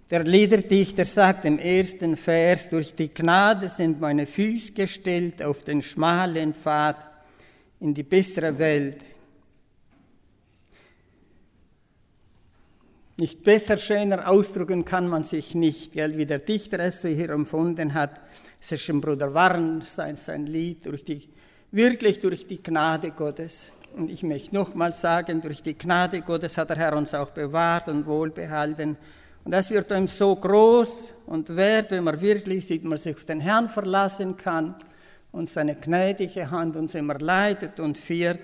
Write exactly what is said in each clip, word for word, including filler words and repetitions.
Der Liederdichter sagt im ersten Vers, durch die Gnade sind meine Füße gestellt auf den schmalen Pfad in die bessere Welt. Nicht besser, schöner ausdrücken kann man sich nicht, gell? Wie der Dichter es so hier empfunden hat. Es ist im Bruder Warn sein, sein Lied, durch die, wirklich durch die Gnade Gottes. Und ich möchte nochmal sagen, durch die Gnade Gottes hat der Herr uns auch bewahrt und wohlbehalten. Und das wird ihm so groß und wert, wenn man wirklich sieht, man sich auf den Herrn verlassen kann und seine gnädige Hand uns immer leitet und führt.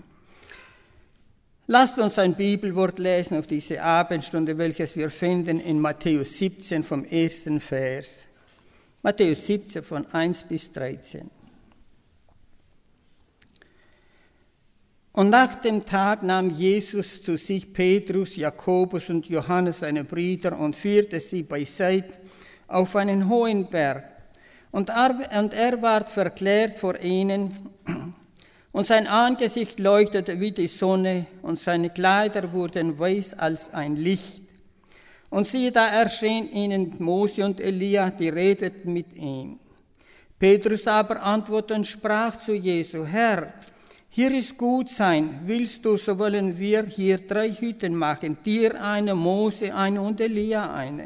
Lasst uns ein Bibelwort lesen auf diese Abendstunde, welches wir finden in Matthäus siebzehn vom ersten Vers. Matthäus siebzehn von eins bis dreizehn. Und nach dem Tag nahm Jesus zu sich Petrus, Jakobus und Johannes, seine Brüder, und führte sie beiseite auf einen hohen Berg. Und er ward verklärt vor ihnen, und sein Angesicht leuchtete wie die Sonne, und seine Kleider wurden weiß als ein Licht. Und siehe, da erschien ihnen Mose und Elia, die redeten mit ihm. Petrus aber antwortete und sprach zu Jesu: Herr, hier ist gut sein. Willst du, so wollen wir hier drei Hütten machen, dir eine, Mose eine und Elia eine.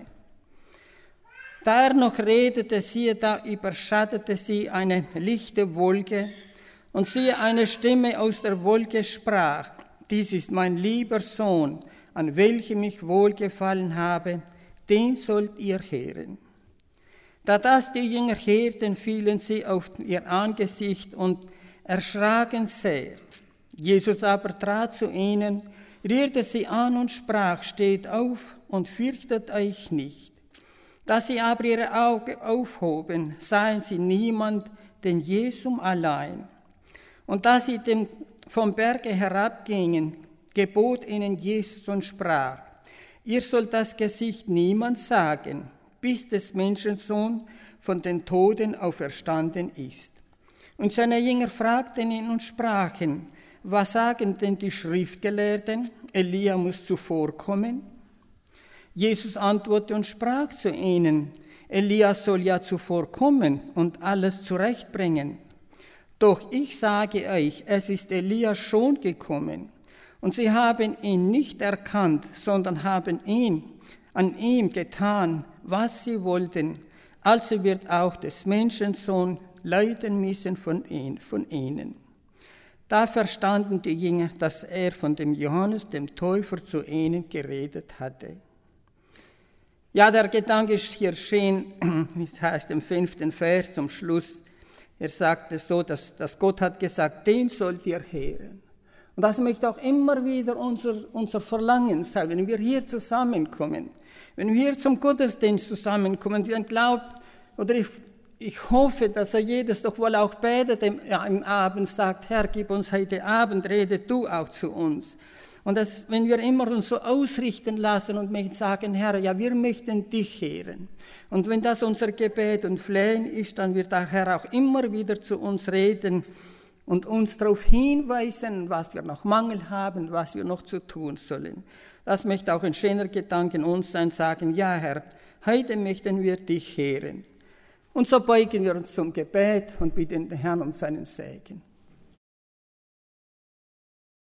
Da er noch redete, siehe, da überschattete sie eine lichte Wolke, und siehe, eine Stimme aus der Wolke sprach: Dies ist mein lieber Sohn, an welchem ich wohlgefallen habe, den sollt ihr hören. Da das die Jünger hörten, fielen sie auf ihr Angesicht und erschraken sehr. Jesus aber trat zu ihnen, rührte sie an und sprach: Steht auf und fürchtet euch nicht. Da sie aber ihre Augen aufhoben, sahen sie niemand, denn Jesum allein. Und da sie dem vom Berge herabgingen, gebot ihnen Jesus und sprach: Ihr sollt das Gesicht niemand sagen, bis des Menschensohn von den Toten auferstanden ist. Und seine Jünger fragten ihn und sprachen: Was sagen denn die Schriftgelehrten? Elia muss zuvorkommen. Jesus antwortete und sprach zu ihnen: Elia soll ja zuvorkommen und alles zurechtbringen. Doch ich sage euch, es ist Elia schon gekommen, und sie haben ihn nicht erkannt, sondern haben ihn, an ihm getan, was sie wollten. Also wird auch des Menschensohn leiden müssen von ihnen. Da verstanden die Jünger, dass er von dem Johannes, dem Täufer, zu ihnen geredet hatte. Ja, der Gedanke ist hier schön, das heißt im fünften Vers zum Schluss. Er sagte so, dass, dass Gott hat gesagt, den sollt ihr hören. Und das möchte auch immer wieder unser, unser Verlangen sein, wenn wir hier zusammenkommen. Wenn wir hier zum Gottesdienst zusammenkommen, wir glauben, oder ich, ich hoffe, dass er jedes doch wohl auch betet im, ja, im Abend, sagt: Herr, gib uns heute Abend, rede du auch zu uns. Und das, wenn wir immer uns so ausrichten lassen und möchten sagen: Herr, ja, wir möchten dich hören. Und wenn das unser Gebet und Flehen ist, dann wird der Herr auch immer wieder zu uns reden und uns darauf hinweisen, was wir noch Mangel haben, was wir noch zu tun sollen. Das möchte auch ein schöner Gedanke in uns sein, sagen: Ja, Herr, heute möchten wir dich hören. Und so beugen wir uns zum Gebet und bitten den Herrn um seinen Segen.